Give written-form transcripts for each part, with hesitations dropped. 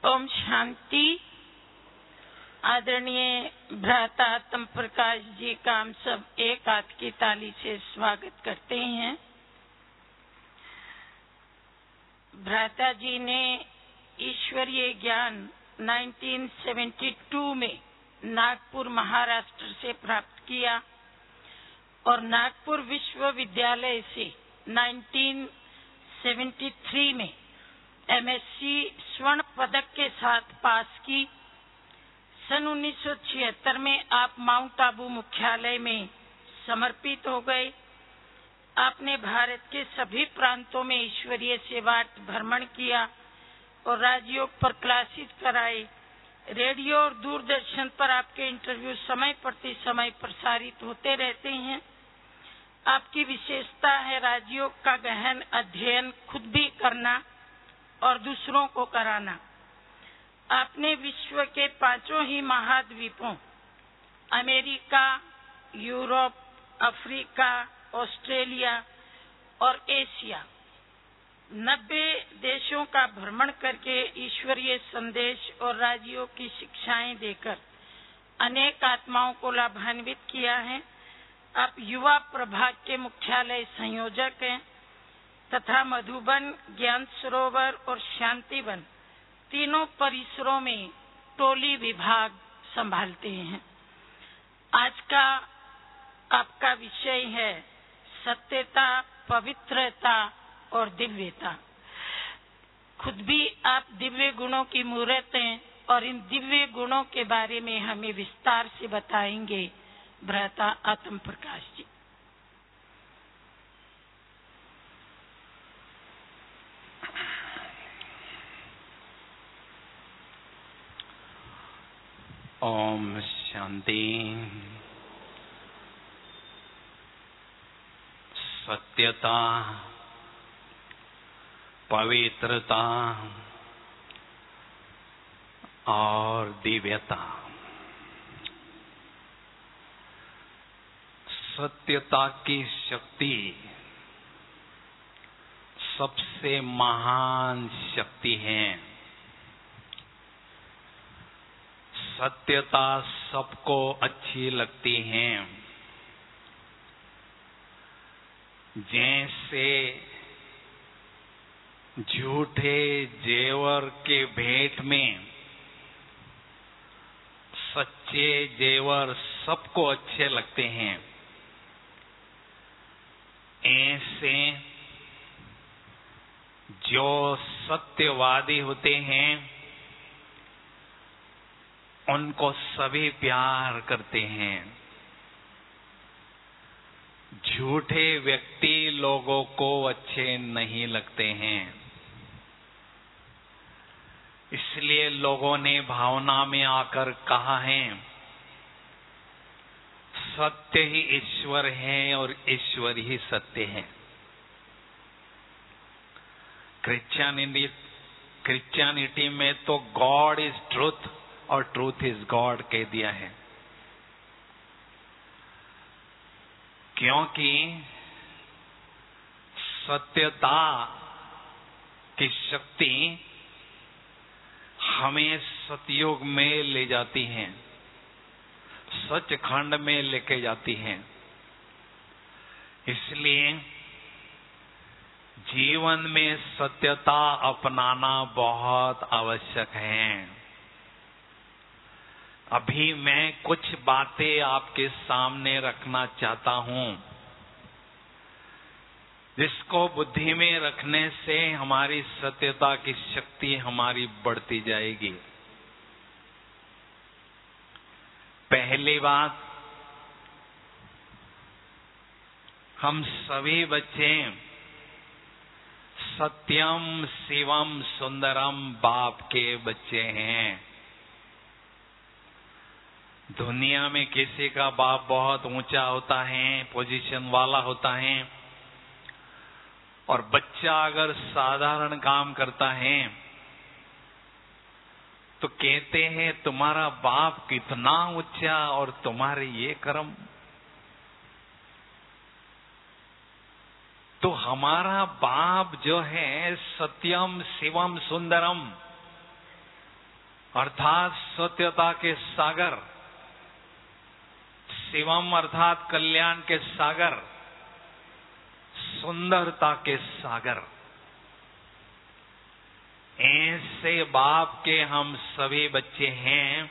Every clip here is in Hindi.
ओम शांति। आदरणीय भ्राता आत्म प्रकाश जी का हम सब एक हाथ की ताली से स्वागत करते हैं। भ्राता जी ने ईश्वरीय ज्ञान 1972 में नागपुर महाराष्ट्र से प्राप्त किया और नागपुर विश्वविद्यालय से 1973 में एमएससी स्वर्ण पदक के साथ पास की। सन 1976 में आप माउंट आबू मुख्यालय में समर्पित हो गए। आपने भारत के सभी प्रांतों में ईश्वरीय सेवा भ्रमण किया और राजयोग पर क्लासेस कराए। रेडियो और दूरदर्शन पर आपके इंटरव्यू समय प्रति समय प्रसारित होते रहते हैं। आपकी विशेषता है राजयोग का गहन अध्ययन खुद भी करना और दूसरों को कराना। आपने विश्व के 5 ही महाद्वीपों अमेरिका, यूरोप, अफ्रीका, ऑस्ट्रेलिया और एशिया 90 देशों का भ्रमण करके ईश्वरीय संदेश और राजयोग की शिक्षाएं देकर अनेक आत्माओं को लाभान्वित किया है। आप युवा प्रभाग के मुख्यालय संयोजक हैं तथा मधुबन, ज्ञान सरोवर और शांतिवन तीनों परिसरों में टोली विभाग संभालते हैं। आज का आपका विषय है सत्यता, पवित्रता और दिव्यता। खुद भी आप दिव्य गुणों की मूर्त हैं और इन दिव्य गुणों के बारे में हमें विस्तार से बताएंगे भ्राता आत्म प्रकाश जी। ओम शांति। सत्यता, पवित्रता और दिव्यता। सत्यता की शक्ति सबसे महान शक्ति है। सत्यता सबको अच्छी लगती है। जैसे झूठे जेवर के भेंट में सच्चे जेवर सबको अच्छे लगते हैं, ऐसे जो सत्यवादी होते हैं उनको सभी प्यार करते हैं। झूठे व्यक्ति लोगों को अच्छे नहीं लगते हैं। इसलिए लोगों ने भावना में आकर कहा है सत्य ही ईश्वर है और ईश्वर ही सत्य है। क्रिश्चियनिटी में तो गॉड इज ट्रूथ और ट्रूथ इज गॉड कह दिया है, क्योंकि सत्यता की शक्ति हमें सतयुग में ले जाती है, सचखंड में लेके जाती है। इसलिए जीवन में सत्यता अपनाना बहुत आवश्यक है। अभी मैं कुछ बातें आपके सामने रखना चाहता हूं, जिसको बुद्धि में रखने से हमारी सत्यता की शक्ति हमारी बढ़ती जाएगी। पहली बात, हम सभी बच्चे सत्यम शिवम सुंदरम बाप के बच्चे हैं। दुनिया में किसी का बाप बहुत ऊंचा होता है, पोजीशन वाला होता है, और बच्चा अगर साधारण काम करता है तो कहते हैं तुम्हारा बाप कितना ऊंचा और तुम्हारे ये कर्म। तो हमारा बाप जो है सत्यम शिवम सुंदरम, अर्थात सत्यता के सागर, शिवम अर्थात कल्याण के सागर, सुंदरता के सागर। ऐसे बाप के हम सभी बच्चे हैं,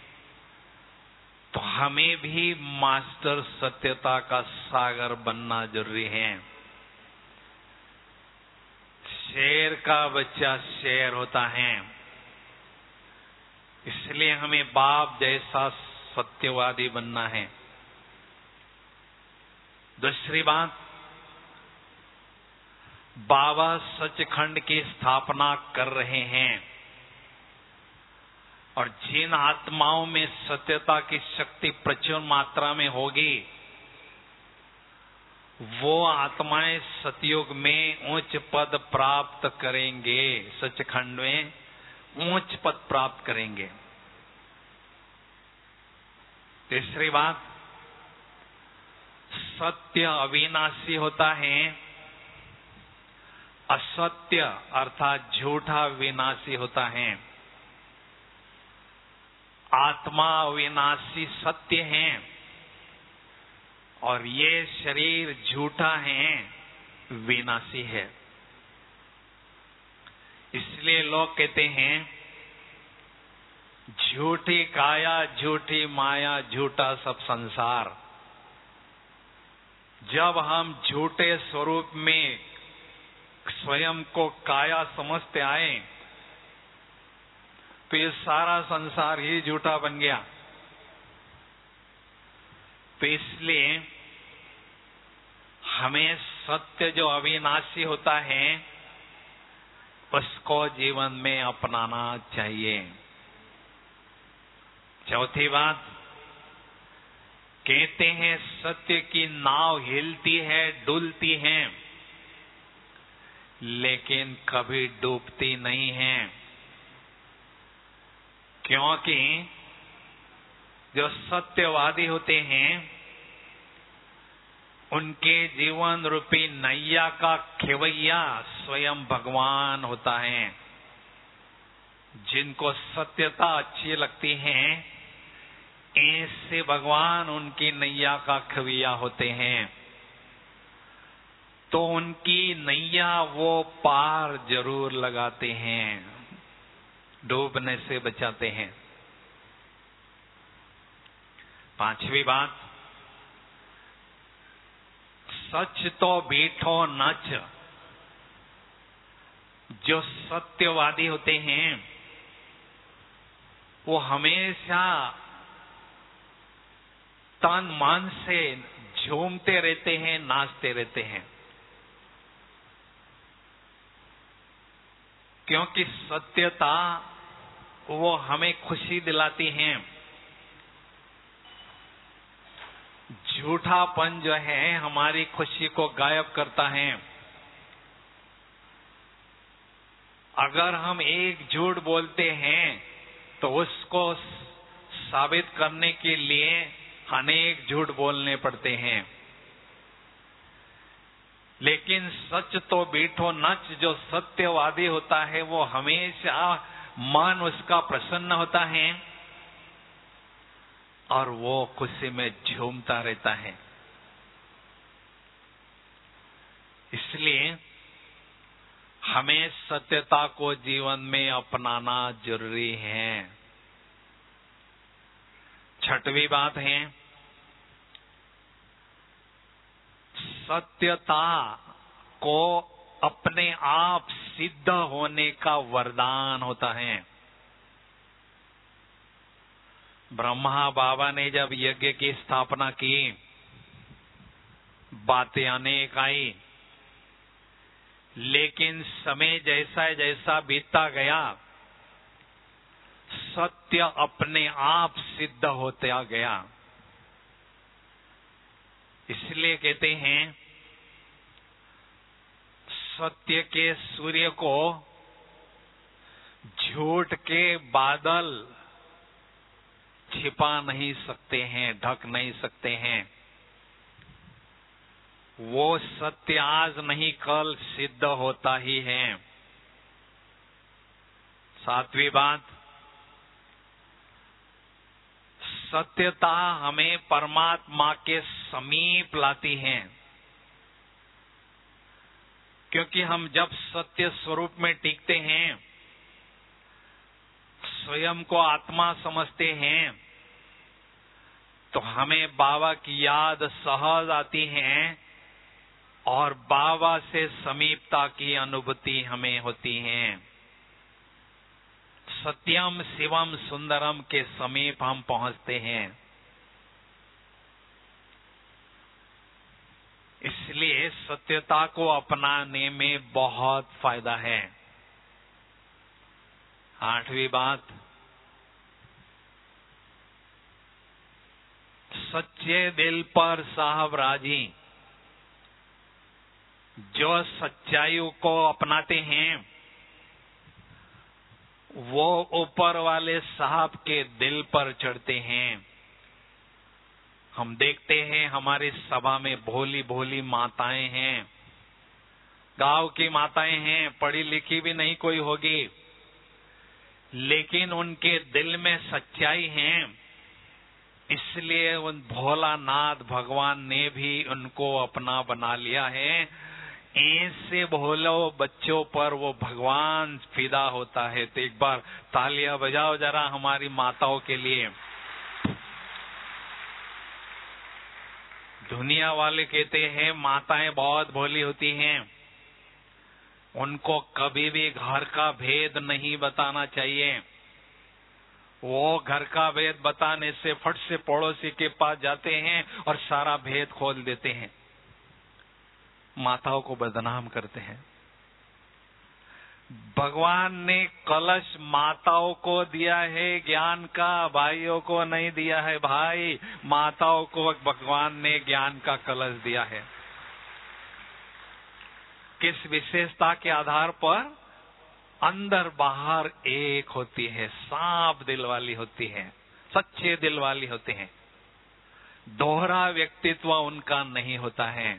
तो हमें भी मास्टर सत्यता का सागर बनना जरूरी है। शेर का बच्चा शेर होता है, इसलिए हमें बाप जैसा सत्यवादी बनना है। दूसरी बात, बाबा सचखंड की स्थापना कर रहे हैं, और जिन आत्माओं में सत्यता की शक्ति प्रचुर मात्रा में होगी, वो आत्माएं सतयुग में उच्च पद प्राप्त करेंगे, सचखंड में उच्च पद प्राप्त करेंगे। तीसरी बात, सत्य अविनाशी होता है, असत्य अर्थात झूठा विनाशी होता है। आत्मा अविनाशी सत्य है, और ये शरीर झूठा है, विनाशी है। इसलिए लोग कहते हैं, झूठी काया झूठी माया झूठा सब संसार। जब हम झूठे स्वरूप में स्वयं को काया समझते आए, तो ये सारा संसार ही झूठा बन गया। तो इसलिए हमें सत्य जो अविनाशी होता है, उसको जीवन में अपनाना चाहिए। चौथी बात, कहते हैं सत्य की नाव हिलती है, डुलती है, लेकिन कभी डूबती नहीं है। क्योंकि जो सत्यवादी होते हैं, उनके जीवन रूपी नैया का खेवैया स्वयं भगवान होता है। जिनको सत्यता अच्छी लगती है, ऐसे भगवान उनकी नैया का खेवैया होते हैं, तो उनकी नैया वो पार जरूर लगाते हैं, डूबने से बचाते हैं। पांचवी बात, सच तो बीठो नच। जो सत्यवादी होते हैं, वो हमेशा तन मन से झूमते रहते हैं, नाचते रहते हैं, क्योंकि सत्यता वो हमें खुशी दिलाती है। झूठापन जो है हमारी खुशी को गायब करता है। अगर हम एक झूठ बोलते हैं, तो उसको साबित करने के लिए अनेक झूठ बोलने पड़ते हैं। लेकिन सच तो बीठो नच, जो सत्यवादी होता है, वो हमेशा मन उसका प्रसन्न होता है, और वो खुशी में झूमता रहता है। इसलिए हमें सत्यता को जीवन में अपनाना जरूरी है। छठवीं बात है, सत्यता को अपने आप सिद्ध होने का वरदान होता है। ब्रह्मा बाबा ने जब यज्ञ की स्थापना की, बातें अनेक आई, लेकिन समय जैसा जैसा बीतता गया, सत्य अपने आप सिद्ध होता गया। इसलिए कहते हैं, सत्य के सूर्य को झूठ के बादल छिपा नहीं सकते हैं, ढक नहीं सकते हैं। वो सत्य आज नहीं कल सिद्ध होता ही है। सातवीं बात, सत्यता हमें परमात्मा के समीप लाती है, क्योंकि हम जब सत्य स्वरूप में टिकते हैं, स्वयं को आत्मा समझते हैं, तो हमें बाबा की याद सहज आती है और बाबा से समीपता की अनुभूति हमें होती है। सत्यम शिवम सुंदरम के समीप हम पहुंचते हैं। इसलिए सत्यता को अपनाने में बहुत फायदा है। 8वीं बात, सच्चे दिल पर साहब राजी। जो सच्चाइयों को अपनाते हैं वो ऊपर वाले साहब के दिल पर चढ़ते हैं। हम देखते हैं हमारी सभा में भोली भोली माताएं हैं, गांव की माताएं हैं, पढ़ी लिखी भी नहीं कोई होगी, लेकिन उनके दिल में सच्चाई है। इसलिए उन भोलानाथ भगवान ने भी उनको अपना बना लिया है। ऐसे भोलो बच्चों पर वो भगवान फिदा होता है। तो एक बार तालियां बजाओ जरा हमारी माताओं के लिए। दुनिया वाले कहते हैं माताएं बहुत भोली होती हैं, उनको कभी भी घर का भेद नहीं बताना चाहिए। वो घर का भेद बताने से फट से पड़ोसी के पास जाते हैं और सारा भेद खोल देते हैं, माताओं को बदनाम करते हैं। भगवान ने कलश माताओं को दिया है ज्ञान का, भाइयों को नहीं दिया है। भाई, माताओं को भगवान ने ज्ञान का कलश दिया है। किस विशेषता के आधार पर? अंदर बाहर एक होती है, साफ दिल वाली होती है, सच्चे दिल वाली होते हैं, दोहरा व्यक्तित्व उनका नहीं होता है।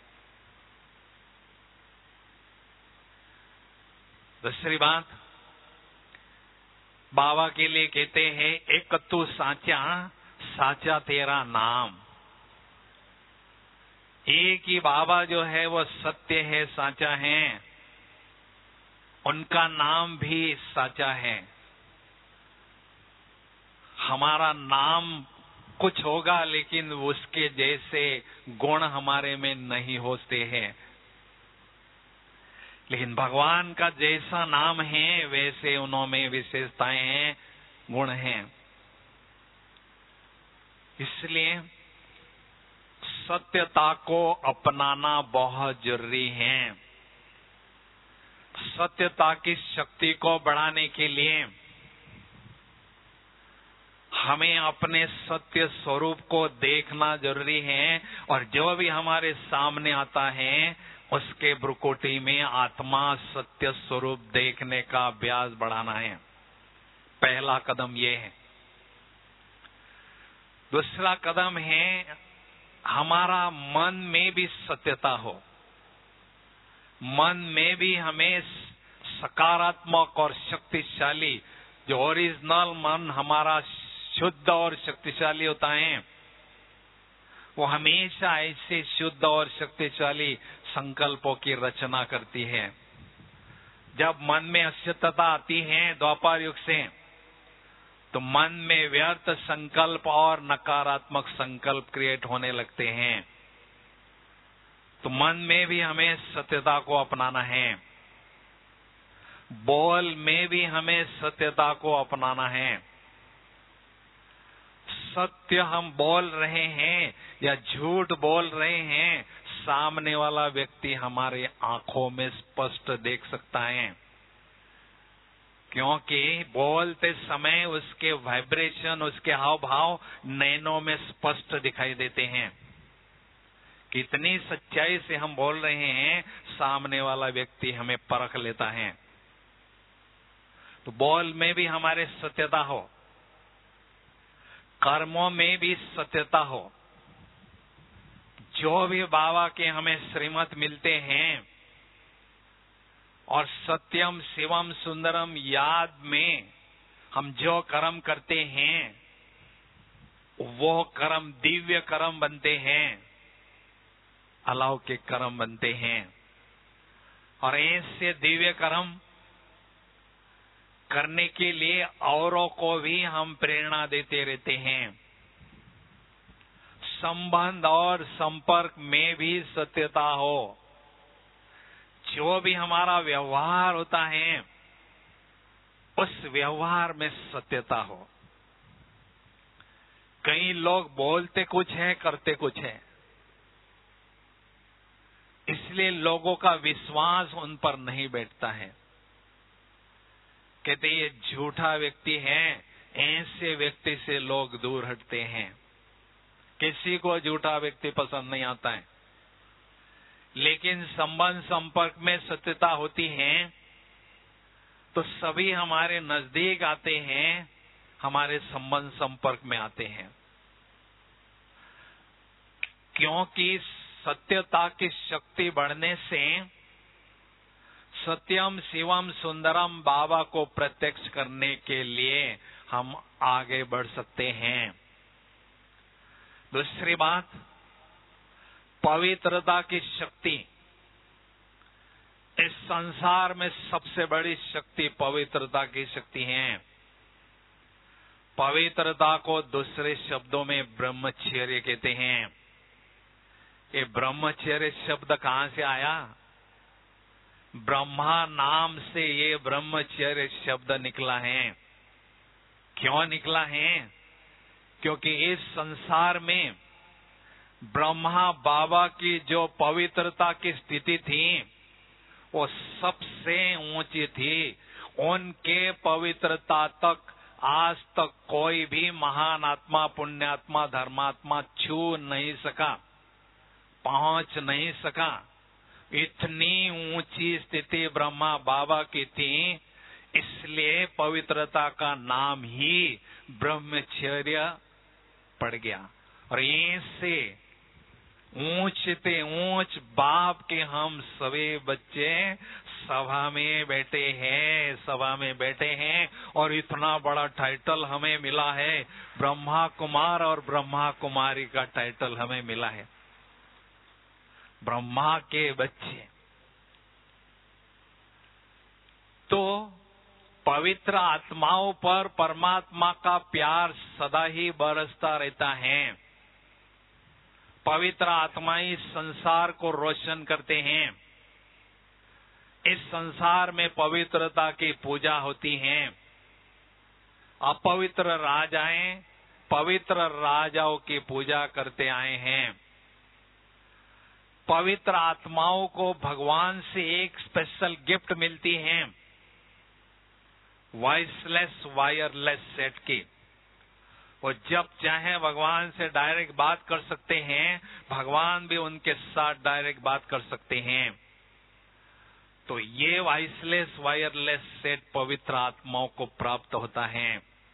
दूसरी बात, बाबा के लिए कहते हैं एक तू साचा, साचा तेरा नाम। एक ही बाबा जो है वो सत्य है, साचा है, उनका नाम भी साचा है। हमारा नाम कुछ होगा लेकिन उसके जैसे गुण हमारे में नहीं होते हैं, लेकिन भगवान का जैसा नाम है वैसे उनमें विशेषताएं हैं, गुण हैं। इसलिए सत्यता को अपनाना बहुत जरूरी है। सत्यता की शक्ति को बढ़ाने के लिए हमें अपने सत्य स्वरूप को देखना जरूरी है, और जो भी हमारे सामने आता है उसके भ्रुकुटी में आत्मा सत्य स्वरूप देखने का अभ्यास बढ़ाना है। पहला कदम ये है। दूसरा कदम है हमारा मन में भी सत्यता हो, मन में भी हमें सकारात्मक और शक्तिशाली, जो ओरिजिनल मन हमारा शुद्ध और शक्तिशाली होता है, वो हमेशा ऐसे शुद्ध और शक्तिशाली संकल्पों की रचना करती है। जब मन में असत्यता आती है द्वापर युग से, तो मन में व्यर्थ संकल्प और नकारात्मक संकल्प क्रिएट होने लगते हैं। तो मन में भी हमें सत्यता को अपनाना है, बोल में भी हमें सत्यता को अपनाना है। सत्य हम बोल रहे हैं या झूठ बोल रहे हैं, सामने वाला व्यक्ति हमारे आंखों में स्पष्ट देख सकता है, क्योंकि बोलते समय उसके वाइब्रेशन, उसके हाव भाव नैनों में स्पष्ट दिखाई देते हैं। कितनी सच्चाई से हम बोल रहे हैं, सामने वाला व्यक्ति हमें परख लेता है। तो बोल में भी हमारे सत्यता हो, कर्मों में भी सत्यता हो। जो भी बाबा के हमें श्रीमत मिलते हैं और सत्यम शिवम सुंदरम याद में हम जो कर्म करते हैं, वो कर्म दिव्य कर्म बनते हैं, अलौकिक कर्म बनते हैं। और ऐसे दिव्य कर्म करने के लिए औरों को भी हम प्रेरणा देते रहते हैं। संबंध और संपर्क में भी सत्यता हो। जो भी हमारा व्यवहार होता है, उस व्यवहार में सत्यता हो। कई लोग बोलते कुछ है, करते कुछ है, इसलिए लोगों का विश्वास उन पर नहीं बैठता है। कहते ये झूठा व्यक्ति है, ऐसे व्यक्ति से लोग दूर हटते हैं। किसी को झूठा व्यक्ति पसंद नहीं आता है, लेकिन संबंध संपर्क में सत्यता होती है तो सभी हमारे नजदीक आते हैं, हमारे संबंध संपर्क में आते हैं। क्योंकि सत्यता की शक्ति बढ़ने से सत्यम शिवम सुंदरम बाबा को प्रत्यक्ष करने के लिए हम आगे बढ़ सकते हैं। दूसरी बात, पवित्रता की शक्ति। इस संसार में सबसे बड़ी शक्ति पवित्रता की शक्ति है। पवित्रता को दूसरे शब्दों में ब्रह्मचर्य कहते हैं। ये ब्रह्मचर्य शब्द कहां से आया? ब्रह्मा नाम से ये ब्रह्मचर्य शब्द निकला है। क्यों निकला है? क्योंकि इस संसार में ब्रह्मा बाबा की जो पवित्रता की स्थिति थी वो सबसे ऊंची थी। उनके पवित्रता तक आज तक कोई भी महान आत्मा, पुण्यात्मा, धर्मात्मा छू नहीं सका, पहुंच नहीं सका। इतनी ऊंची स्थिति ब्रह्मा बाबा की थी, इसलिए पवित्रता का नाम ही ब्रह्मचर्य पड़ गया। और ऐसे ऊंचते ऊंच बाप के हम सभी बच्चे सभा में बैठे हैं और इतना बड़ा टाइटल हमें मिला है। ब्रह्मा कुमार और ब्रह्मा कुमारी का टाइटल हमें मिला है। ब्रह्मा के बच्चे। तो पवित्र आत्माओं पर परमात्मा का प्यार सदा ही बरसता रहता है। पवित्र आत्माएं संसार को रोशन करते हैं। इस संसार में पवित्रता की पूजा होती है। अपवित्र राजाएं पवित्र राजाओं की पूजा करते आए हैं। पवित्र आत्माओं को भगवान से एक स्पेशल गिफ्ट मिलती है, वॉइसलेस वायरलेस सेट की। वो जब चाहे भगवान से डायरेक्ट बात कर सकते हैं, भगवान भी उनके साथ डायरेक्ट बात कर सकते हैं। तो ये वॉइसलेस वायरलेस सेट पवित्र आत्माओं को प्राप्त होता है।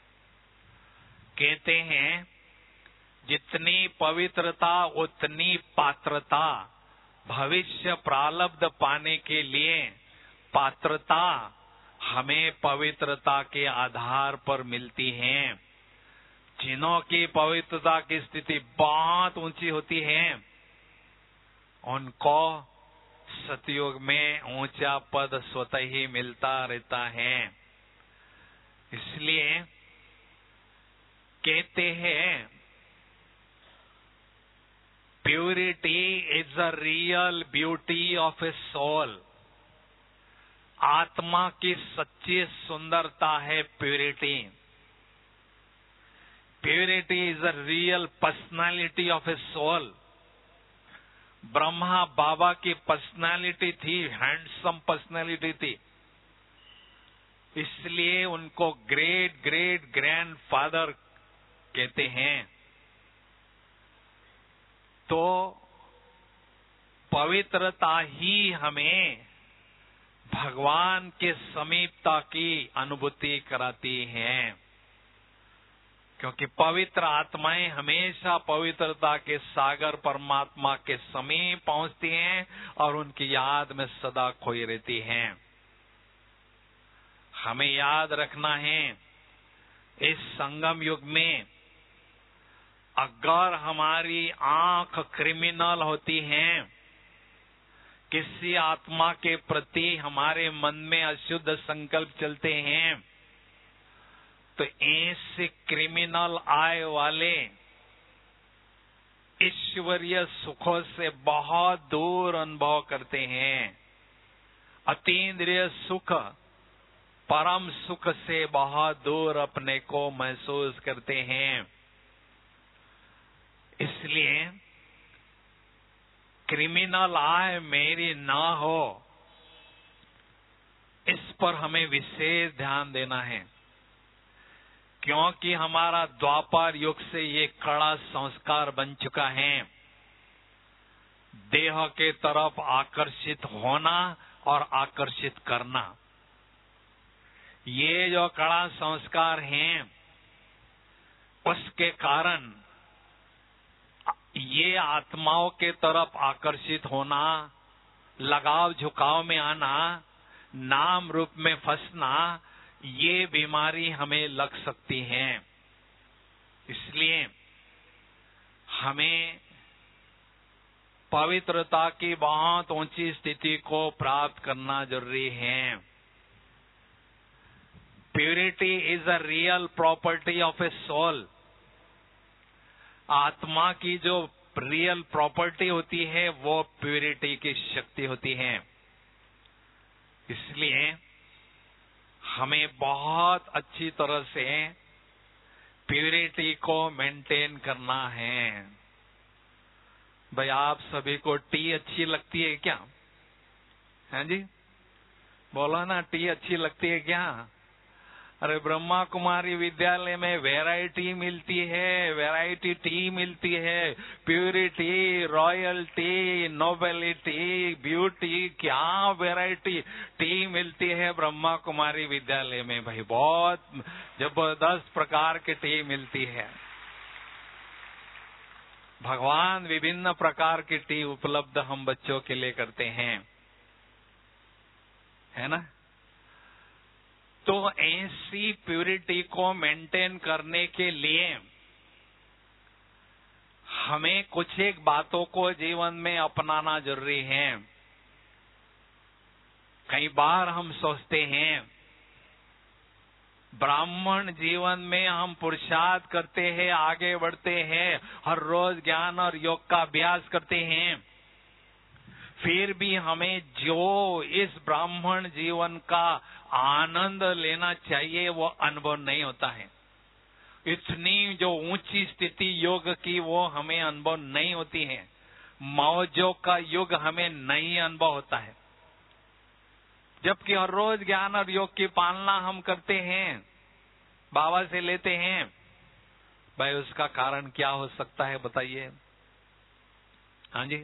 कहते हैं जितनी पवित्रता उतनी पात्रता। भविष्य प्रारब्ध पाने के लिए पात्रता हमें पवित्रता के आधार पर मिलती है। जिन्हों की पवित्रता की स्थिति बहुत ऊंची होती है, उनको सतयुग में ऊंचा पद स्वतः ही मिलता रहता है। इसलिए कहते हैं purity is the real beauty of a soul. आत्मा की सच्ची सुंदरता है purity. Purity is the real personality of a soul. Brahma Baba की पर्सनालिटी थी, हैंडसम पर्सनालिटी थी, इसलिए उनको ग्रेट ग्रेट ग्रैंडफादर कहते हैं। तो पवित्रता ही हमें भगवान के समीपता की अनुभूति कराती है, क्योंकि पवित्र आत्माएं हमेशा पवित्रता के सागर परमात्मा के समीप पहुंचती हैं और उनकी याद में सदा खोई रहती हैं। हमें याद रखना है, इस संगम युग में अगर हमारी आंख क्रिमिनल होती है, किसी आत्मा के प्रति हमारे मन में अशुद्ध संकल्प चलते हैं, तो ऐसे क्रिमिनल आय वाले ईश्वरीय सुखों से बहुत दूर अनुभव करते हैं। अतीन्द्रिय सुख, परम सुख से बहुत दूर अपने को महसूस करते हैं। इसलिए क्रिमिनल आय मेरी ना हो, इस पर हमें विशेष ध्यान देना है, क्योंकि हमारा द्वापर युग से ये कड़ा संस्कार बन चुका है, देह के तरफ आकर्षित होना और आकर्षित करना। ये जो कड़ा संस्कार हैं, उसके कारण ये आत्माओं के तरफ आकर्षित होना, लगाव झुकाव में आना, नाम रूप में फंसना, ये बीमारी हमें लग सकती है। इसलिए हमें पवित्रता की बहुत ऊंची स्थिति को प्राप्त करना जरूरी है। Purity is a real property of a soul. आत्मा की जो रियल प्रॉपर्टी होती है वो प्यूरिटी की शक्ति होती है। इसलिए हमें बहुत अच्छी तरह से प्यूरिटी को मेंटेन करना है। भाई, आप सभी को टी अच्छी लगती है क्या? हैं जी, बोलो ना, टी अच्छी लगती है क्या? अरे, ब्रह्मा कुमारी विद्यालय में वैरायटी मिलती है, वैरायटी टी मिलती है, प्यूरिटी, रॉयल्टी, नोबेलिटी, ब्यूटी, क्या वैरायटी टी मिलती है ब्रह्मा कुमारी विद्यालय में। भाई, बहुत जबरदस्त प्रकार की टी मिलती है। भगवान विभिन्न प्रकार की टी उपलब्ध हम बच्चों के लिए करते हैं, है ना? तो ऐसी प्यूरिटी को मेंटेन करने के लिए हमें कुछ एक बातों को जीवन में अपनाना जरूरी है। कई बार हम सोचते हैं ब्राह्मण जीवन में हम पुरुषार्थ करते हैं, आगे बढ़ते हैं, हर रोज ज्ञान और योग का अभ्यास करते हैं, फिर भी हमें जो इस ब्राह्मण जीवन का आनंद लेना चाहिए वो अनुभव नहीं होता है। इतनी जो ऊंची स्थिति योग की वो हमें अनुभव नहीं होती है। मौजों का युग हमें नहीं अनुभव होता है, जबकि हर रोज ज्ञान और योग की पालना हम करते हैं, बाबा से लेते हैं। भाई, उसका कारण क्या हो सकता है बताइए? हाँ जी,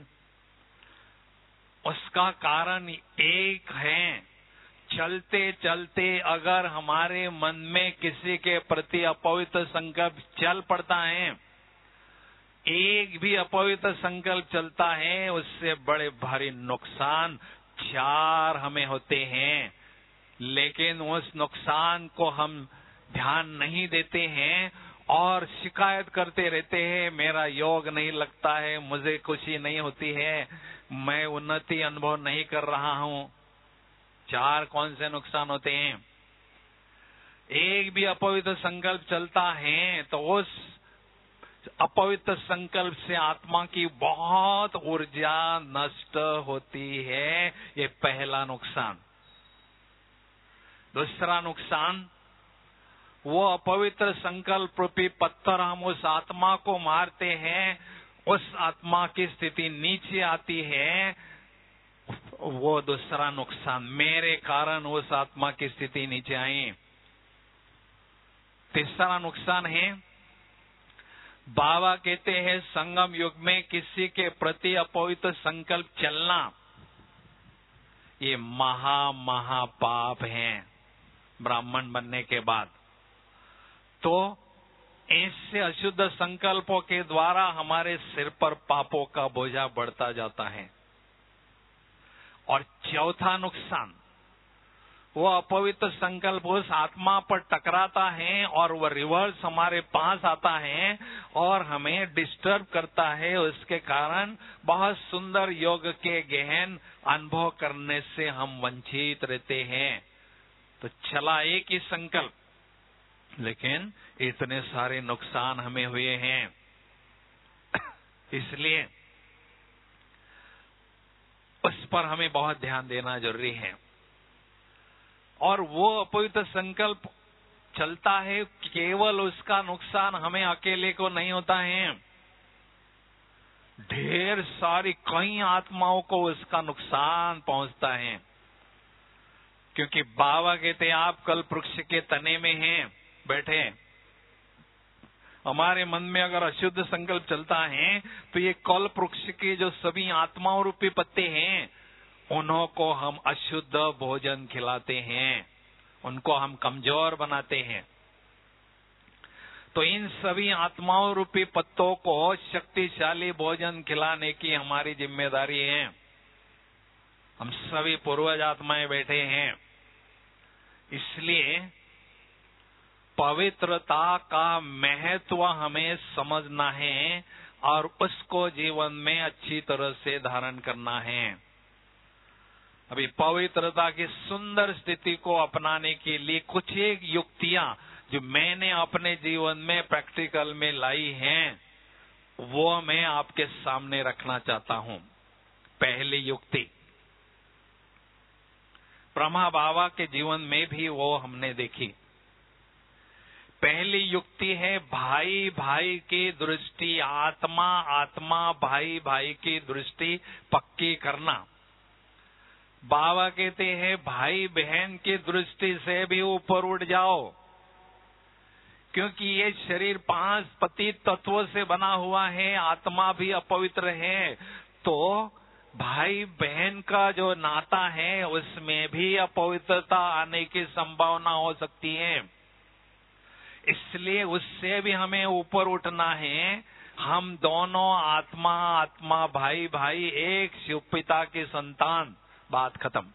उसका कारण एक है, चलते चलते अगर हमारे मन में किसी के प्रति अपवित्र संकल्प चल पड़ता है, एक भी अपवित्र संकल्प चलता है, उससे बड़े भारी नुकसान 4 हमें होते हैं। लेकिन उस नुकसान को हम ध्यान नहीं देते हैं और शिकायत करते रहते हैं, मेरा योग नहीं लगता है, मुझे खुशी नहीं होती है, मैं उन्नति अनुभव नहीं कर रहा हूं। 4 कौन से नुकसान होते हैं? एक भी अपवित्र संकल्प चलता है तो उस अपवित्र संकल्प से आत्मा की बहुत ऊर्जा नष्ट होती है। ये पहला नुकसान। दूसरा नुकसान, वो अपवित्र संकल्प रूपी पत्थर हम उस आत्मा को मारते हैं, उस आत्मा की स्थिति नीचे आती है। वो दूसरा नुकसान, मेरे कारण उस आत्मा की स्थिति नीचे आई। तीसरा नुकसान है, बाबा कहते हैं संगम युग में किसी के प्रति अपवित्र संकल्प चलना ये महापाप है ब्राह्मण बनने के बाद। तो ऐसे अशुद्ध संकल्पों के द्वारा हमारे सिर पर पापों का बोझा बढ़ता जाता है। और चौथा नुकसान, वो अपवित्र संकल्प उस आत्मा पर टकराता है और वो रिवर्स हमारे पास आता है और हमें डिस्टर्ब करता है। उसके कारण बहुत सुंदर योग के गहन अनुभव करने से हम वंचित रहते हैं। तो चला एक ही संकल्प, लेकिन इतने सारे नुकसान हमें हुए हैं। इसलिए उस पर हमें बहुत ध्यान देना जरूरी है। और वो अपवित्र संकल्प चलता है, केवल उसका नुकसान हमें अकेले को नहीं होता है, ढेर सारी कई आत्माओं को उसका नुकसान पहुंचता है। क्योंकि बाबा कहते हैं आप कल्प वृक्ष के तने में हैं बैठे। हमारे मन में अगर अशुद्ध संकल्प चलता है तो ये कल्प वृक्ष के जो सभी आत्माओं रूपी पत्ते हैं उन्हों को हम अशुद्ध भोजन खिलाते हैं, उनको हम कमजोर बनाते हैं। तो इन सभी आत्माओं रूपी पत्तों को शक्तिशाली भोजन खिलाने की हमारी जिम्मेदारी है। हम सभी पूर्वज आत्माएं बैठे हैं, इसलिए पवित्रता का महत्व हमें समझना है और उसको जीवन में अच्छी तरह से धारण करना है। अभी पवित्रता की सुंदर स्थिति को अपनाने के लिए कुछ एक युक्तियां जो मैंने अपने जीवन में प्रैक्टिकल में लाई हैं, वो मैं आपके सामने रखना चाहता हूं। पहली युक्ति ब्रह्मा बाबा के जीवन में भी वो हमने देखी। पहली युक्ति है भाई भाई की दृष्टि, आत्मा आत्मा भाई भाई की दृष्टि पक्की करना। बाबा कहते हैं भाई बहन की दृष्टि से भी ऊपर उठ जाओ, क्योंकि ये शरीर 5 पतित तत्वों से बना हुआ है, आत्मा भी अपवित्र है। तो भाई बहन का जो नाता है उसमें भी अपवित्रता आने की संभावना हो सकती है। इसलिए उससे भी हमें ऊपर उठना है। हम दोनों आत्मा आत्मा भाई भाई एक शिव पिता की संतान, बात खत्म।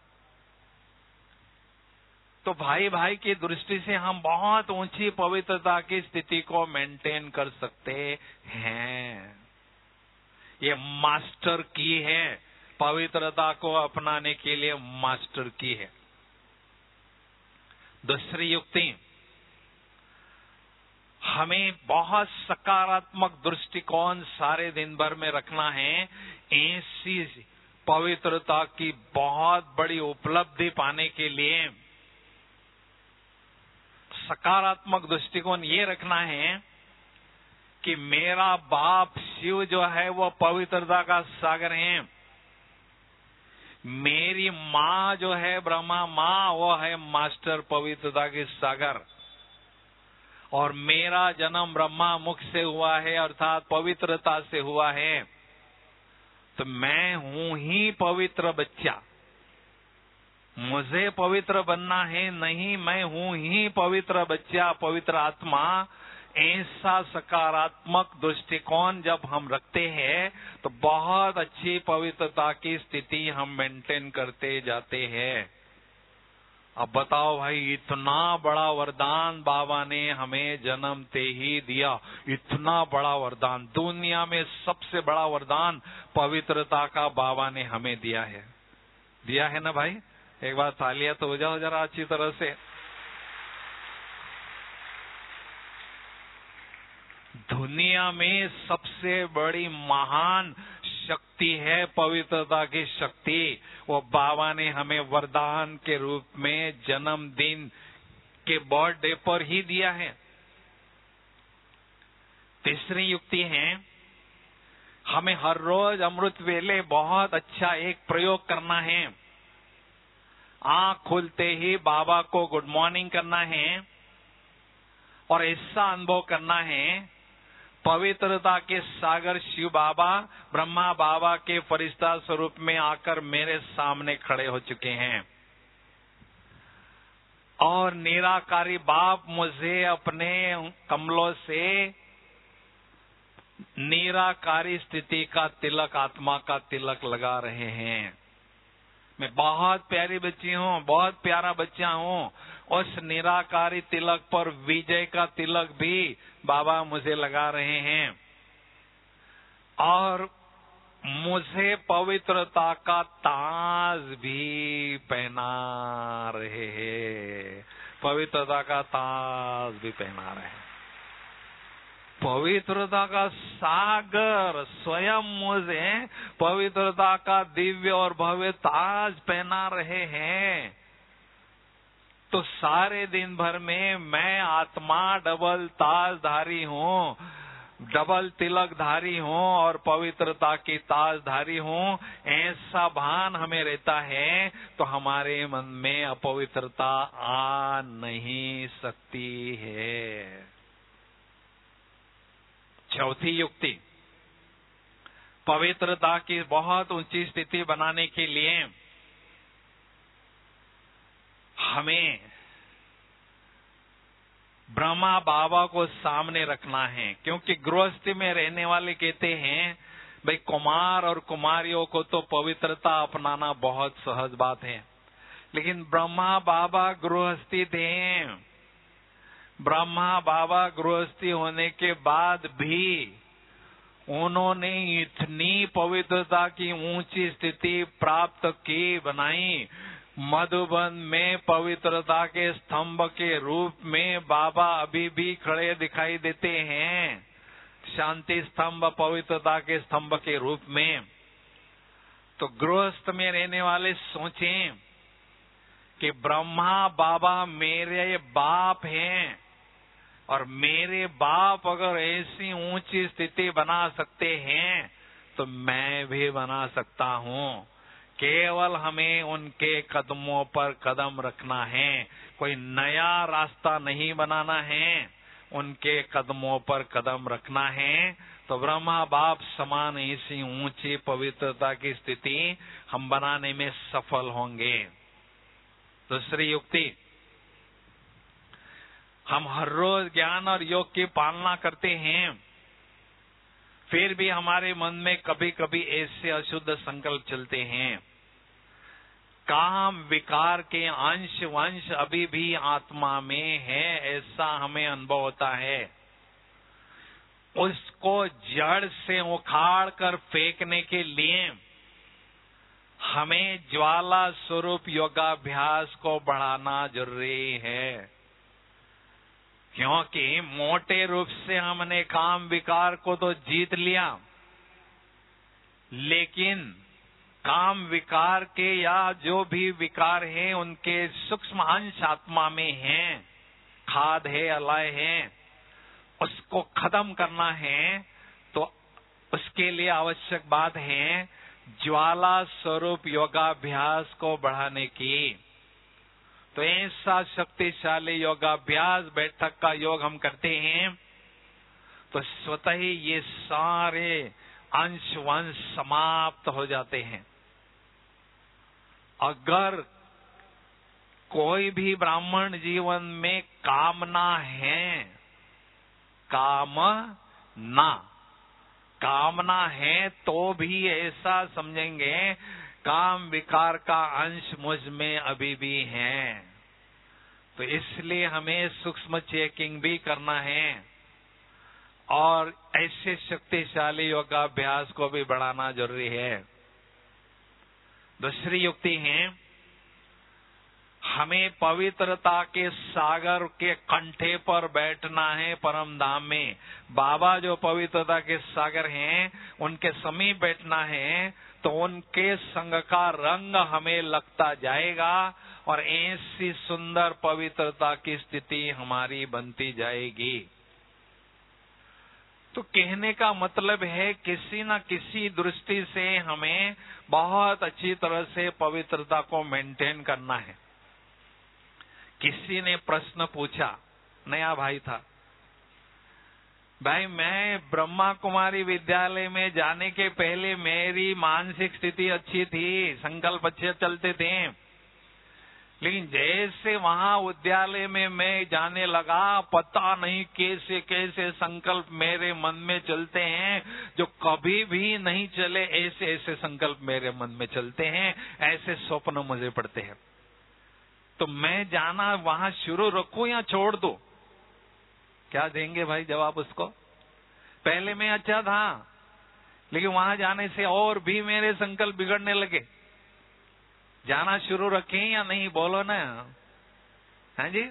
तो भाई भाई की दृष्टि से हम बहुत ऊंची पवित्रता की स्थिति को मेंटेन कर सकते हैं। ये मास्टर की है, पवित्रता को अपनाने के लिए मास्टर की है। दूसरी युक्ति, हमें बहुत सकारात्मक दृष्टिकोण सारे दिन भर में रखना है। ऐसी पवित्रता की बहुत बड़ी उपलब्धि पाने के लिए सकारात्मक दृष्टिकोण ये रखना है कि मेरा बाप शिव जो है वो पवित्रता का सागर है, मेरी माँ जो है ब्रह्मा माँ वो है मास्टर पवित्रता की सागर, और मेरा जन्म ब्रह्मा मुख से हुआ है अर्थात पवित्रता से हुआ है। तो मैं हूं ही पवित्र बच्चा, मुझे पवित्र बनना है नहीं, मैं हूं ही पवित्र बच्चा, पवित्र आत्मा। ऐसा सकारात्मक दृष्टिकोण जब हम रखते हैं तो बहुत अच्छी पवित्रता की स्थिति हम मेंटेन करते जाते हैं। अब बताओ भाई, इतना बड़ा वरदान बाबा ने हमें जन्मते ही दिया, इतना बड़ा वरदान, दुनिया में सबसे बड़ा वरदान पवित्रता का बाबा ने हमें दिया है ना भाई? एक बार तालियां तो हो जाओ जरा अच्छी तरह से। दुनिया में सबसे बड़ी महान शक्ति है पवित्रता की शक्ति। वो बाबा ने हमें वरदान के रूप में जन्मदिन के बर्थडे पर ही दिया है। तीसरी युक्ति है, हमें हर रोज अमृत वेले बहुत अच्छा एक प्रयोग करना है। आंख खुलते ही बाबा को गुड मॉर्निंग करना है और ऐसा अनुभव करना है पवित्रता के सागर शिव बाबा ब्रह्मा बाबा के फरिश्ता स्वरूप में आकर मेरे सामने खड़े हो चुके हैं और निराकारी बाप मुझे अपने कमलों से निराकारी स्थिति का तिलक, आत्मा का तिलक लगा रहे हैं। मैं बहुत प्यारी बच्ची हूँ, बहुत प्यारा बच्चा हूँ। उस निराकारी तिलक पर विजय का तिलक भी बाबा मुझे लगा रहे हैं और मुझे पवित्रता का ताज भी पहना रहे हैं, पवित्रता का ताज भी पहना रहे हैं। पवित्रता का सागर स्वयं मुझे पवित्रता का दिव्य और भव्य ताज पहना रहे हैं। तो सारे दिन भर में मैं आत्मा डबल ताजधारी हूँ, डबल तिलकधारी हूँ और पवित्रता की ताजधारी हूँ, ऐसा भान हमें रहता है तो हमारे मन में अपवित्रता आ नहीं सकती है। चौथी युक्ति, पवित्रता की बहुत ऊंची स्थिति बनाने के लिए हमें ब्रह्मा बाबा को सामने रखना है, क्योंकि गृहस्थी में रहने वाले कहते हैं भाई कुमार और कुमारियों को तो पवित्रता अपनाना बहुत सहज बात है, लेकिन ब्रह्मा बाबा गृहस्थी थे। ब्रह्मा बाबा गृहस्थी होने के बाद भी उन्होंने इतनी पवित्रता की ऊंची स्थिति प्राप्त की, बनाई। मधुबन में पवित्रता के स्तंभ के रूप में बाबा अभी भी खड़े दिखाई देते हैं, शांति स्तंभ पवित्रता के स्तंभ के रूप में। तो गृहस्थ में रहने वाले सोचें कि ब्रह्मा बाबा मेरे बाप हैं और मेरे बाप अगर ऐसी ऊंची स्थिति बना सकते हैं तो मैं भी बना सकता हूँ। केवल हमें उनके कदमों पर कदम रखना है, कोई नया रास्ता नहीं बनाना है, उनके कदमों पर कदम रखना है। तो ब्रह्मा बाप समान ऐसी ऊंची पवित्रता की स्थिति हम बनाने में सफल होंगे। दूसरी युक्ति, हम हर रोज ज्ञान और योग की पालना करते हैं, फिर भी हमारे मन में कभी कभी ऐसे अशुद्ध संकल्प चलते हैं। काम विकार के अंश वंश अभी भी आत्मा में है, ऐसा हमें अनुभव होता है। उसको जड़ से उखाड़ कर फेंकने के लिए हमें ज्वाला स्वरूप योगाभ्यास को बढ़ाना जरूरी है, क्योंकि मोटे रूप से हमने काम विकार को तो जीत लिया, लेकिन काम विकार के या जो भी विकार हैं उनके सूक्ष्म अंश आत्मा में हैं, खाद है, अलय है, उसको खत्म करना है। तो उसके लिए आवश्यक बात है ज्वाला स्वरूप योगाभ्यास को बढ़ाने की। तो ऐसा शक्तिशाली योगाभ्यास बैठक का योग हम करते हैं तो स्वतः ही ये सारे अंश वंश समाप्त हो जाते हैं। अगर कोई भी ब्राह्मण जीवन में कामना है, कामना है तो भी ऐसा समझेंगे काम विकार का अंश मुझ में अभी भी है। तो इसलिए हमें सूक्ष्म चेकिंग भी करना है और ऐसे शक्तिशाली योगाभ्यास को भी बढ़ाना जरूरी है। दूसरी युक्ति है, हमें पवित्रता के सागर के कंठे पर बैठना है परम धाम में। बाबा जो पवित्रता के सागर हैं उनके समीप बैठना है तो उनके संग का रंग हमें लगता जाएगा और ऐसी सुंदर पवित्रता की स्थिति हमारी बनती जाएगी। तो कहने का मतलब है किसी न किसी दृष्टि से हमें बहुत अच्छी तरह से पवित्रता को मेंटेन करना है। किसी ने प्रश्न पूछा, नया भाई था, भाई मैं ब्रह्मा कुमारी विद्यालय में जाने के पहले मेरी मानसिक स्थिति अच्छी थी, संकल्प अच्छे चलते थे, लेकिन जैसे वहां विद्यालय में मैं जाने लगा, पता नहीं कैसे कैसे संकल्प मेरे मन में चलते हैं जो कभी भी नहीं चले, ऐसे ऐसे संकल्प मेरे मन में चलते हैं, ऐसे स्वप्न मुझे पड़ते हैं। तो मैं जाना वहां शुरू रखूं या छोड़ दूं? क्या देंगे भाई जवाब उसको? पहले मैं अच्छा था, लेकिन वहां जाने से और भी मेरे संकल्प बिगड़ने लगे। जाना शुरू रखें या नहीं, बोलो ना। हाँ जी।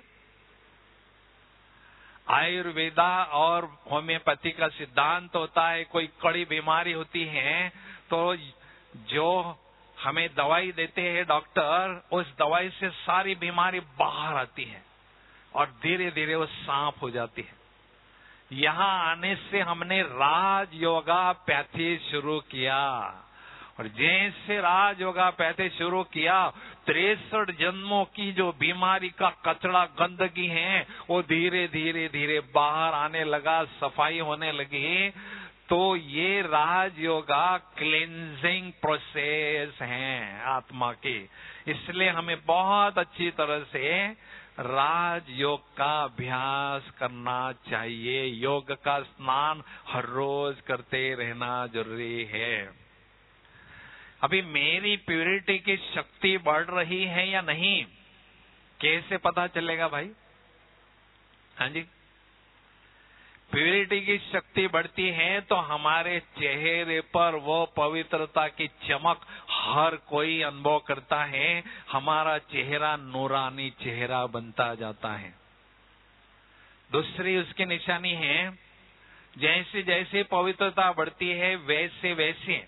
आयुर्वेदा और होम्योपैथी का सिद्धांत होता है, कोई कड़ी बीमारी होती है तो जो हमें दवाई देते हैं डॉक्टर, उस दवाई से सारी बीमारी बाहर आती है और धीरे धीरे वो साफ हो जाती है। यहाँ आने से हमने राजयोगापैथी शुरू किया, और जैसे राजयोगापैथी शुरू किया, 63 जन्मों की जो बीमारी का कचरा गंदगी है वो धीरे धीरे धीरे बाहर आने लगा, सफाई होने लगी। तो ये राजयोगा क्लींजिंग प्रोसेस है आत्मा की। इसलिए हमें बहुत अच्छी तरह से राजयोग का अभ्यास करना चाहिए। योग का स्नान हर रोज करते रहना जरूरी है। अभी मेरी प्यूरिटी की शक्ति बढ़ रही है या नहीं, कैसे पता चलेगा भाई? हाँ जी। प्यूरिटी की शक्ति बढ़ती है तो हमारे चेहरे पर वो पवित्रता की चमक हर कोई अनुभव करता है। हमारा चेहरा नूरानी चेहरा बनता जाता है। दूसरी उसकी निशानी है, जैसे जैसे पवित्रता बढ़ती है वैसे वैसे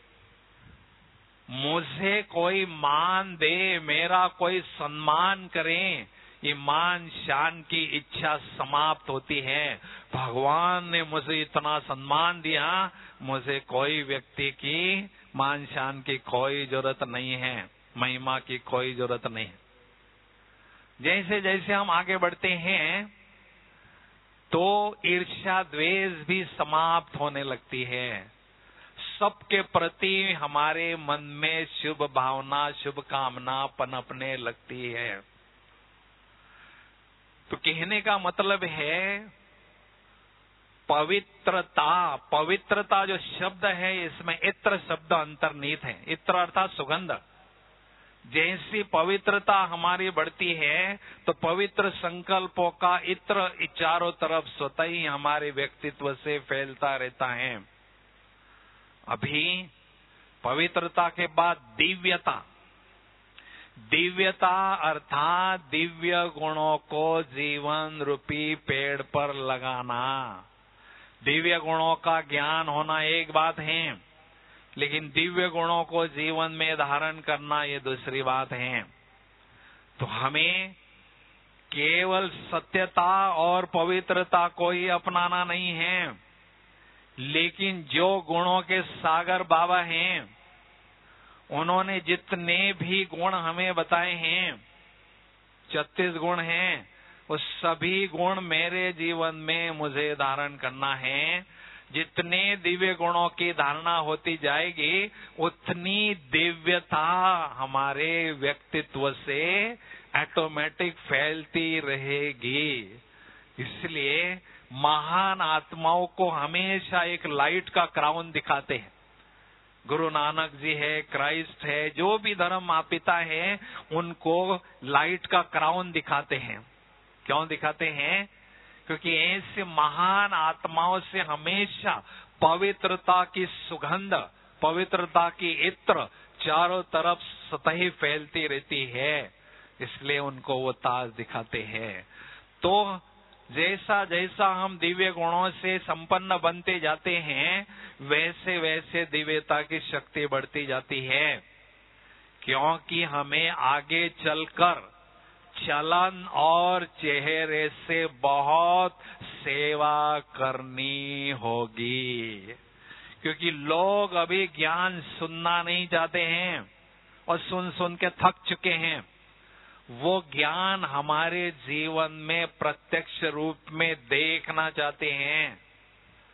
मुझे कोई मान दे, मेरा कोई सम्मान करे, ये मान शान की इच्छा समाप्त होती है। भगवान ने मुझे इतना सम्मान दिया, मुझे कोई व्यक्ति की मान शान की कोई जरूरत नहीं है, महिमा की कोई जरूरत नहीं है। जैसे जैसे हम आगे बढ़ते हैं तो ईर्ष्या द्वेष भी समाप्त होने लगती है। सबके प्रति हमारे मन में शुभ भावना, शुभ कामना पनपने लगती है। तो कहने का मतलब है पवित्रता। पवित्रता जो शब्द है इसमें इत्र शब्द अंतर्निहित है। इत्र अर्थात सुगंध। जैसी पवित्रता हमारी बढ़ती है तो पवित्र संकल्पों का इत्र चारों तरफ स्वतः ही हमारे व्यक्तित्व से फैलता रहता है। अभी पवित्रता के बाद दिव्यता। दिव्यता अर्थात दिव्य गुणों को जीवन रूपी पेड़ पर लगाना। दिव्य गुणों का ज्ञान होना एक बात है, लेकिन दिव्य गुणों को जीवन में धारण करना ये दूसरी बात है। तो हमें केवल सत्यता और पवित्रता को ही अपनाना नहीं है, लेकिन जो गुणों के सागर बाबा हैं, उन्होंने जितने भी गुण हमें बताए हैं, 36 गुण हैं, उस सभी गुण मेरे जीवन में मुझे धारण करना है। जितने दिव्य गुणों की धारणा होती जाएगी उतनी दिव्यता हमारे व्यक्तित्व से ऑटोमेटिक फैलती रहेगी। इसलिए महान आत्माओं को हमेशा एक लाइट का क्राउन दिखाते हैं। गुरु नानक जी है, क्राइस्ट है, जो भी धर्म पिता है, उनको लाइट का क्राउन दिखाते हैं। क्यों दिखाते हैं? क्योंकि ऐसे महान आत्माओं से हमेशा पवित्रता की सुगंध, पवित्रता की इत्र चारों तरफ सतही फैलती रहती है, इसलिए उनको वो ताज दिखाते हैं। तो जैसा जैसा हम दिव्य गुणों से संपन्न बनते जाते हैं, वैसे वैसे दिव्यता की शक्ति बढ़ती जाती है। क्योंकि हमें आगे चलकर चलन और चेहरे से बहुत सेवा करनी होगी। क्योंकि लोग अभी ज्ञान सुनना नहीं चाहते हैं और सुन सुन के थक चुके हैं। वो ज्ञान हमारे जीवन में प्रत्यक्ष रूप में देखना चाहते हैं।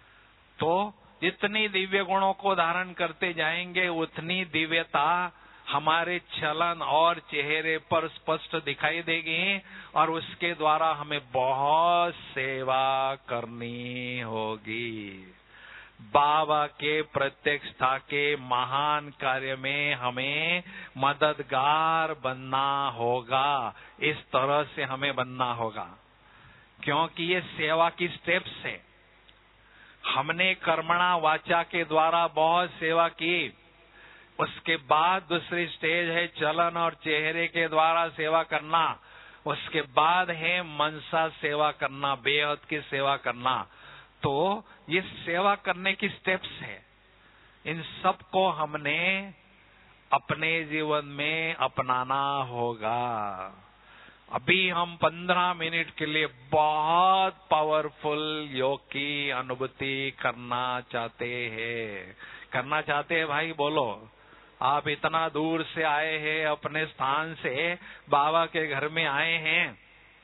तो जितनी दिव्य गुणों को धारण करते जाएंगे उतनी दिव्यता हमारे चलन और चेहरे पर स्पष्ट दिखाई देगी और उसके द्वारा हमें बहुत सेवा करनी होगी। बाबा के प्रत्यक्षता के महान कार्य में हमें मददगार बनना होगा। इस तरह से हमें बनना होगा, क्योंकि ये सेवा की स्टेप्स है। हमने कर्मणा वाचा के द्वारा बहुत सेवा की, उसके बाद दूसरी स्टेज है चलन और चेहरे के द्वारा सेवा करना, उसके बाद है मनसा सेवा करना, बेहद की सेवा करना। तो ये सेवा करने की स्टेप्स है, इन सब को हमने अपने जीवन में अपनाना होगा। अभी हम 15 मिनट के लिए बहुत पावरफुल योग की अनुभूति करना चाहते हैं। करना चाहते हैं भाई, बोलो। आप इतना दूर से आए हैं, अपने स्थान से बाबा के घर में आए हैं।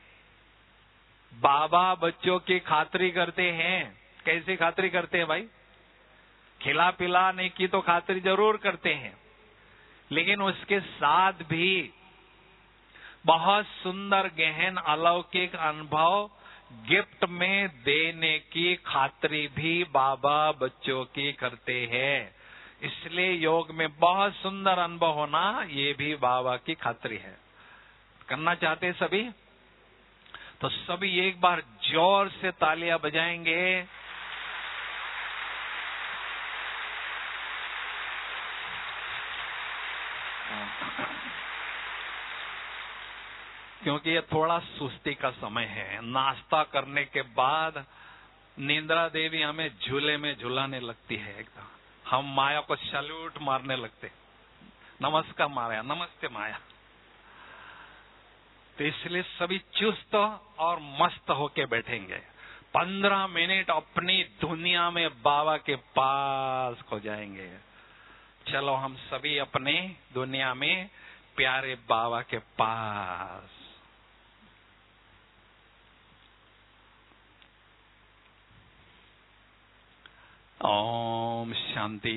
बाबा बच्चों की खातिरी करते हैं। कैसे खातिरी करते हैं भाई? खिला पिलाने की तो खातिरी जरूर करते हैं, लेकिन उसके साथ भी बहुत सुंदर गहन अलौकिक अनुभव गिफ्ट में देने की खातिरी भी बाबा बच्चों की करते हैं। इसलिए योग में बहुत सुंदर अनुभव होना, ये भी बाबा की खातिरी है। करना चाहते सभी? तो सभी एक बार जोर से तालियां बजाएंगे। क्योंकि ये थोड़ा सुस्ती का समय है। नाश्ता करने के बाद निंद्रा देवी हमें झूले में झुलाने लगती है एकदम। हम माया को सैल्यूट मारने लगते, नमस्कार माया, नमस्ते माया। तो इसलिए सभी चुस्त और मस्त होके बैठेंगे। 15 मिनट अपनी दुनिया में बाबा के पास खो जाएंगे। चलो हम सभी अपने दुनिया में प्यारे बाबा के पास। ओम शांति।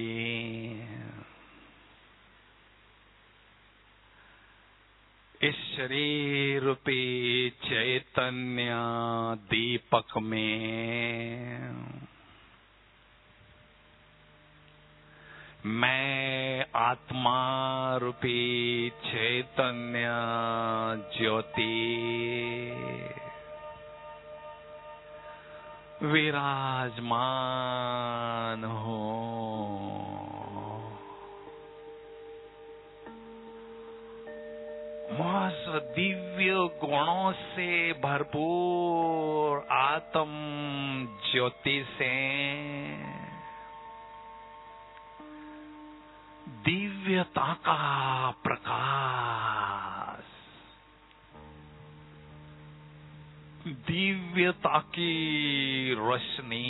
इस शरीर रूपी चैतन्य दीपक में मैं आत्मा रूपी चैतन्य ज्योति विराजमान हूँ। महज दिव्य गुणों से भरपूर आत्म ज्योति से दिव्यता का प्रकाश, दिव्यता की रोशनी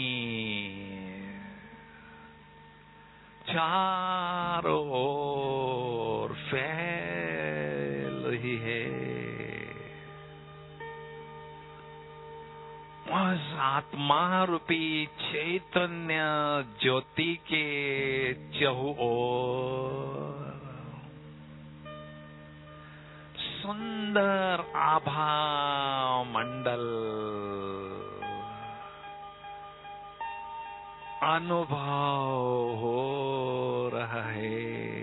चारों ओर फैल रही है। उस आत्मा रूपी चैतन्य ज्योति के चहु ओर सुंदर आभा मंडल अनुभव हो रहा है।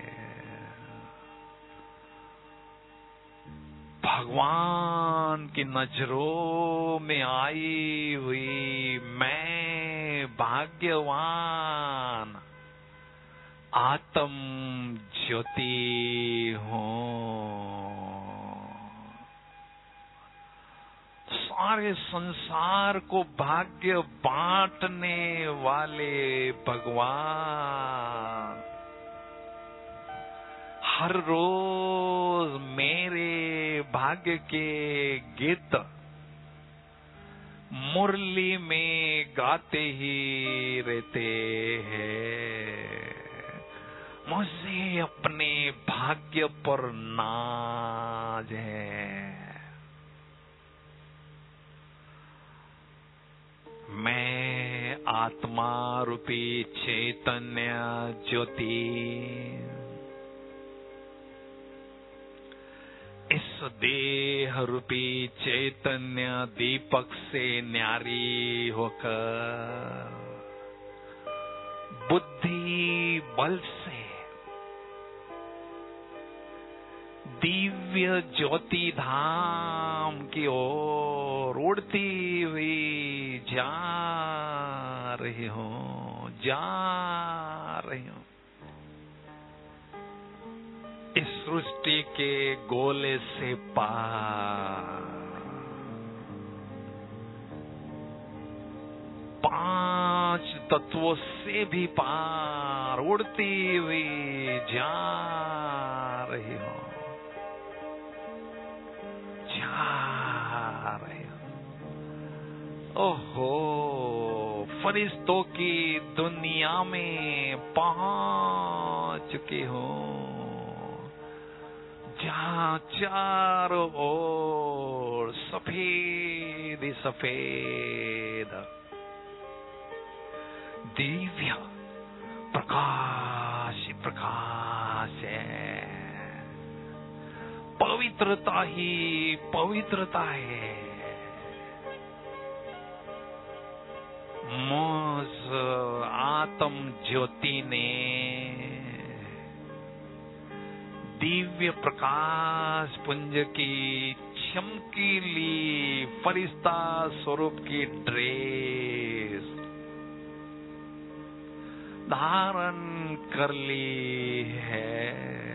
भगवान की नजरों में आई हुई मैं भाग्यवान आत्म ज्योति हूँ। सारे संसार को भाग्य बांटने वाले भगवान हर रोज मेरे भाग्य के गीत मुरली में गाते ही रहते हैं। मुझे अपने भाग्य पर नाज है। मैं आत्मा रूपी चैतन्य ज्योति देह रूपी चैतन्य दीपक से न्यारी होकर बुद्धि बल से दिव्य ज्योति धाम की ओर उड़ती हुई जा रही हूँ, जा रही हूँ। इस सृष्टि के गोले से पार, पांच तत्वों से भी पार उड़ती हुई जा रही हूँ, जा रही हूँ। ओहो, फरिश्तों की दुनिया में पहुंच चुकी हूँ, जहाँ चारों ओर सफेद ही सफेद दिव्य प्रकाश प्रकाश है, पवित्रता ही पवित्रता है। मुझ आत्म ज्योति ने दिव्य प्रकाश पुंज की चमकीली फरिश्ता स्वरूप की ड्रेस धारण कर ली है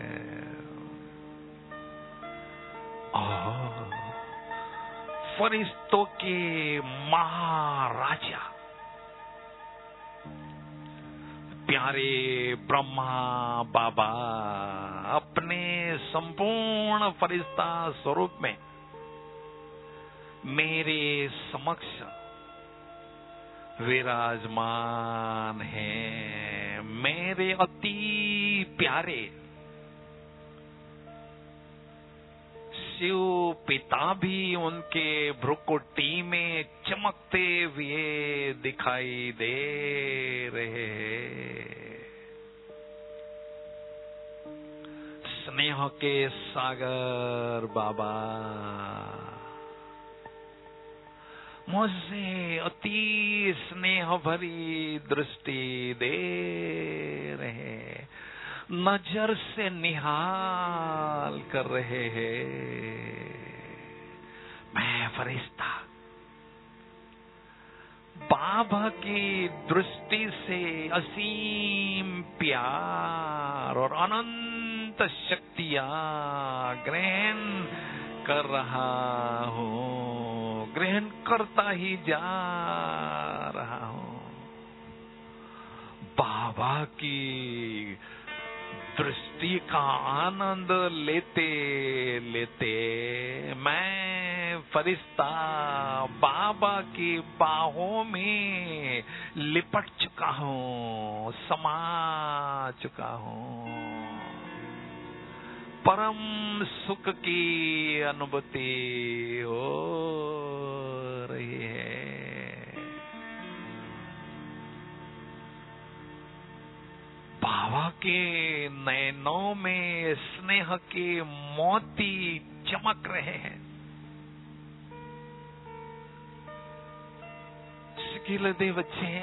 और फरिश्तों के महाराजा प्यारे ब्रह्मा बाबा अपने संपूर्ण फरिश्ता स्वरूप में मेरे समक्ष विराजमान हैं। मेरे अति प्यारे शिव पिता भी उनके भ्रुकुटी में चमकते हुए दिखाई दे रहे हैं। स्नेह के सागर बाबा मुझसे अति स्नेह भरी दृष्टि दे रहे, नजर से निहाल कर रहे हैं। मैं फरिश्ता बाबा की दृष्टि से असीम प्यार और अनंत शक्तियां ग्रहण कर रहा हूँ, ग्रहण करता ही जा रहा हूँ। बाबा की दृष्टि का आनंद लेते लेते मैं फरिश्ता बाबा की बाहों में लिपट चुका हूँ, समा चुका हूँ। परम सुख की अनुभूति हो रही है। बाबा के नयनों में स्नेह के मोती चमक रहे हैं। सिकिलदे बच्चे,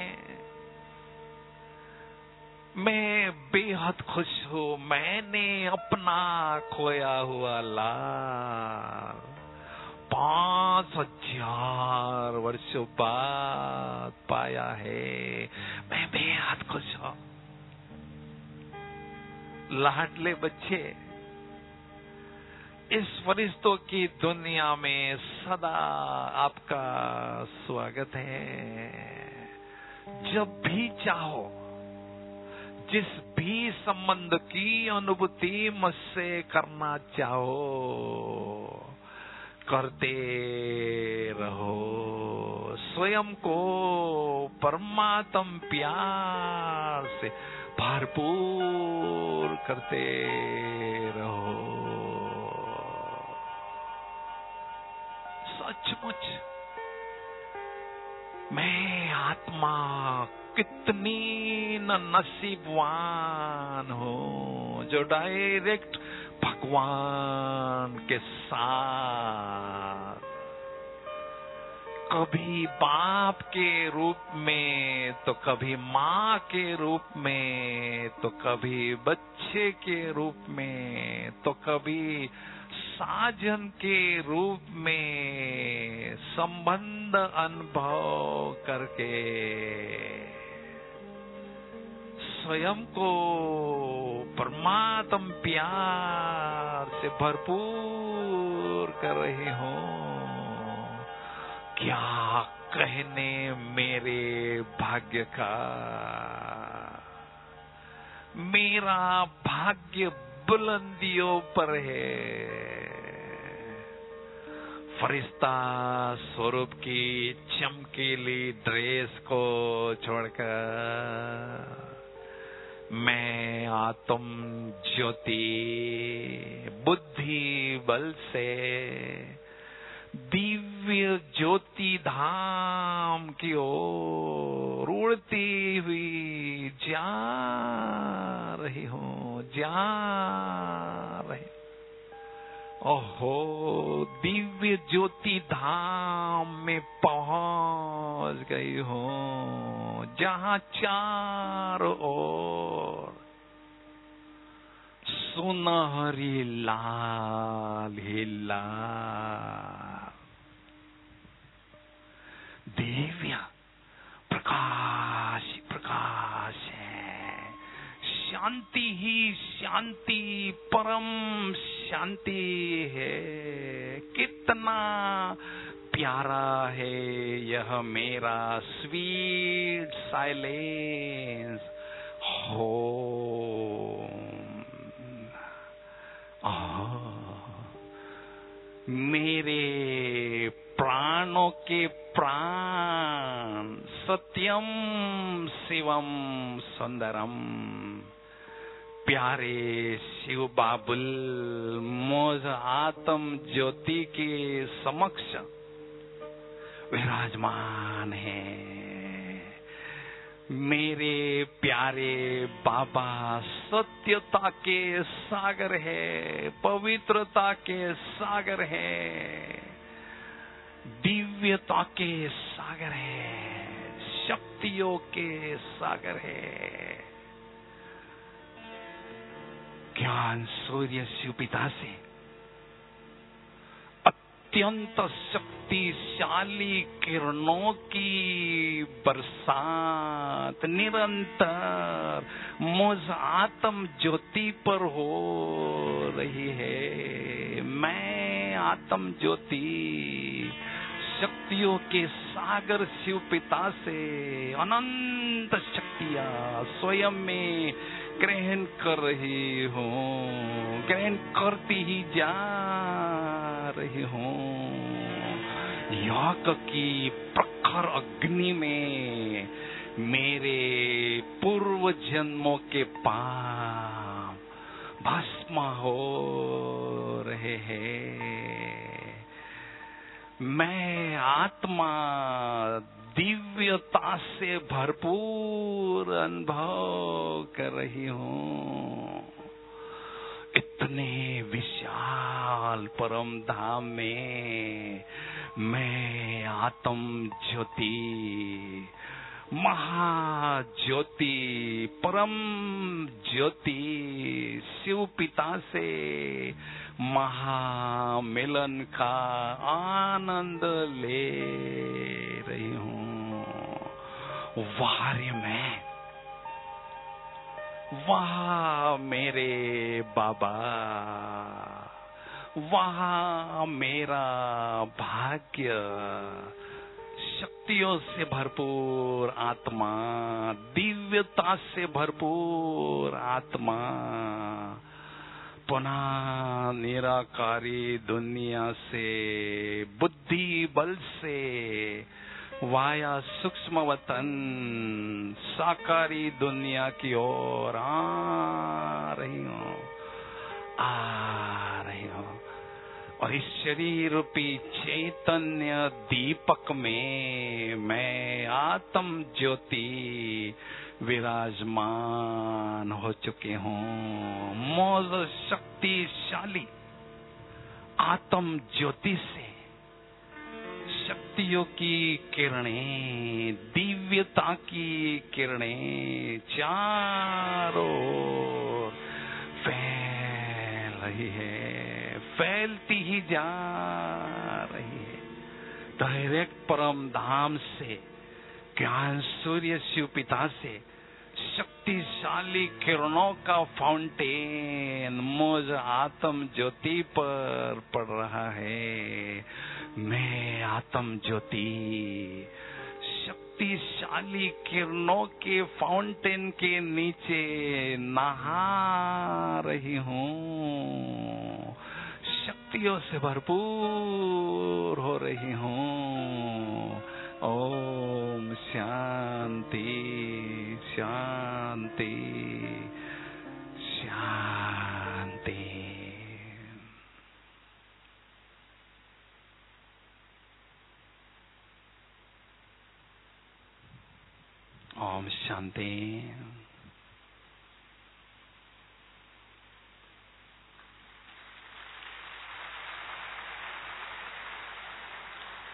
मैं बेहद खुश हूँ। मैंने अपना खोया हुआ लाल 5000 वर्षों बाद पाया है। मैं बेहद खुश हूँ। लाडले बच्चे, इस फरिश्तों की दुनिया में सदा आपका स्वागत है। जब भी चाहो, जिस भी संबंध की अनुभूति मुझसे करना चाहो, करते रहो। स्वयं को परमात्म प्यार से भरपूर करते रहो। सचमुच मैं आत्मा कितनी नसीबवान हूँ जो डायरेक्ट भगवान के साथ, कभी बाप के रूप में, तो कभी माँ के रूप में, तो कभी बच्चे के रूप में, तो कभी साजन के रूप में संबंध अनुभव करके स्वयं को परमात्म प्यार से भरपूर कर रहे हो। क्या कहने मेरे भाग्य का, मेरा भाग्य बुलंदियों पर है। फरिश्ता स्वरूप की चमकीली ड्रेस को छोड़कर मैं आत्म ज्योति बुद्धि बल से दिव्य ज्योति धाम की ओर उड़ती हुई जा रही हूँ, जा रही। ओहो, दिव्य ज्योति धाम में पहुंच गई हूँ, जहाँ चारों ओर सुनहरी लाल ही लाल दिव्य प्रकाश प्रकाश है। शांति ही शांति, परम शांति है। कितना प्यारा है यह मेरा स्वीट साइलेंस होम। मेरे प्राणों के प्राण सत्यम शिवम सुंदरम, प्यारे शिव बाबुल मुझ आत्म ज्योति के समक्ष विराजमान है। मेरे प्यारे बाबा सत्यता के सागर है, पवित्रता के सागर है, दिव्यता के सागर है, शक्तियों के सागर है। ज्ञान सूर्य शिव पिता से अत्यंत शक्तिशाली किरणों की बरसात निरंतर मुझ आत्म ज्योति पर हो रही है। मैं आत्म ज्योति शक्तियों के सागर शिव पिता से अनंत शक्तियां स्वयं में ग्रहण कर रही हूँ, ग्रहण करती ही जा रही हूँ। योग की प्रखर अग्नि में मेरे पूर्व जन्मों के पाप भस्म हो रहे हैं। मैं आत्मा दिव्यता से भरपूर अनुभव कर रही हूँ। इतने विशाल परम धाम में मैं आत्म ज्योति महाज्योति परम ज्योति शिव पिता से महामिलन का आनंद ले रही हूँ। वार्य में वाह मेरे बाबा, वाह मेरा भाग्य, शक्तियों से भरपूर आत्मा, दिव्यता से भरपूर आत्मा, पुनः निराकारी दुनिया से बुद्धि बल से वाया सूक्ष्म वतन साकारी दुनिया की ओर आ रही हूँ, आ रही हूँ। और इस शरीर रूपी चैतन्य दीपक में मैं आत्म ज्योति विराजमान हो चुके हों। मौज शक्तिशाली आत्म ज्योति से शक्तियों की किरणें, दिव्यता की किरणें चारों ओर फैल रही है, फैलती ही जा रही है। डायरेक्ट परम धाम से, ज्ञान सूर्य शिव पिता से शक्तिशाली किरणों का फाउंटेन मुझ आत्म ज्योति पर पड़ रहा है। मैं आत्म ज्योति शक्तिशाली किरणों के फाउंटेन के नीचे नहा रही हूँ, शक्तियों से भरपूर हो रही हूँ। ओम शांति शांति शांति। ओम शांति।